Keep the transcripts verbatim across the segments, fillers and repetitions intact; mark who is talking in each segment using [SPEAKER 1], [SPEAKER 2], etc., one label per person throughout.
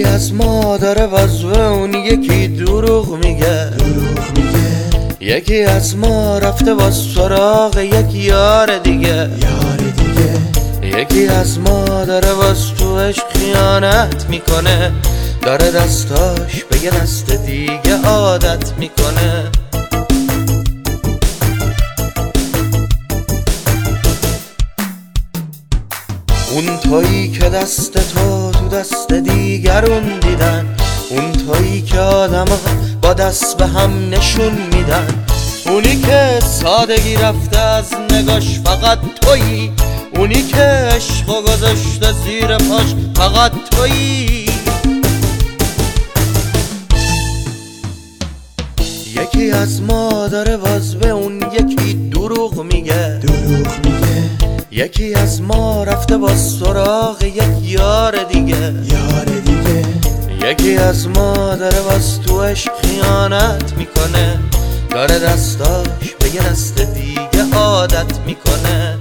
[SPEAKER 1] یکی از ما داره واسه اون یکی دروغ میگه
[SPEAKER 2] دروغ میگه
[SPEAKER 1] یکی از ما رفته واسه سراغ یک یار دیگه
[SPEAKER 2] یار دیگه
[SPEAKER 1] یکی از ما داره واسه تو عشق خیانت میکنه داره دستاش به یه دست دیگه عادت میکنه اون تویی که دست تو تو دست دیگرون دیدن اون تویی که آدم ها با دست به هم نشون میدن اونی که سادگی رفته از نگاش فقط تویی اونی که عشقو گذاشته زیر پاش فقط تویی یکی از ما داره باز به اون یکی دروغ میگه
[SPEAKER 2] دروغ میگه
[SPEAKER 1] یکی از ما رفته با سراغ یک یار دیگه
[SPEAKER 2] یار دیگه
[SPEAKER 1] یکی از ما داره باز تو عشق خیانت میکنه داره دستاش به یه دست دیگه عادت میکنه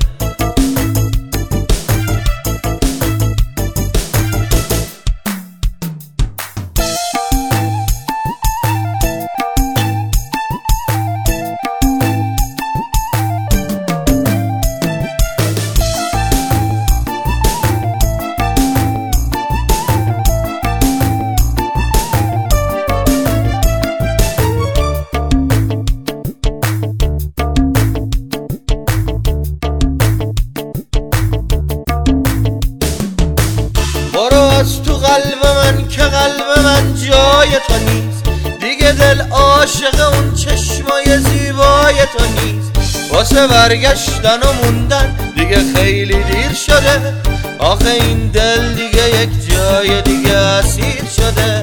[SPEAKER 1] از تو قلب من که قلب من جای تو نیست دیگه دل عاشق اون چشمای زیبای تو نیست واسه برگشتن و موندن دیگه خیلی دیر شده آخه این دل دیگه یک جای دیگه اسیر شده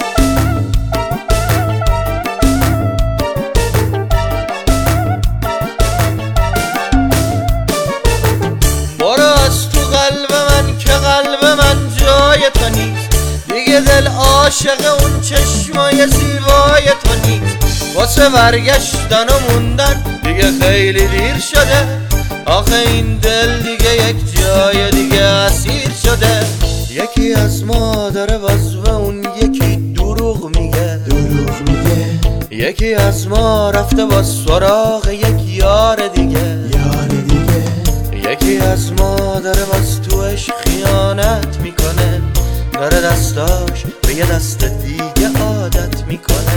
[SPEAKER 1] برو از تو قلب من که قلب من جای تو نیست دیگه دل عاشق اون چشمای زیبای تو نیست واسه برگشتن و موندن دیگه خیلی دیر شده آخه این دل دیگه یک جای دیگه اسیر شده یکی از ما داره باز به اون یکی دروغ میگه
[SPEAKER 2] دروغ میگه
[SPEAKER 1] یکی از ما رفته با سراغ یک یار دیگه
[SPEAKER 2] یار دیگه
[SPEAKER 1] یکی از ما داره باز تو عشق خیانت میکنه داره دستاش به یه دست دیگه عادت میکنه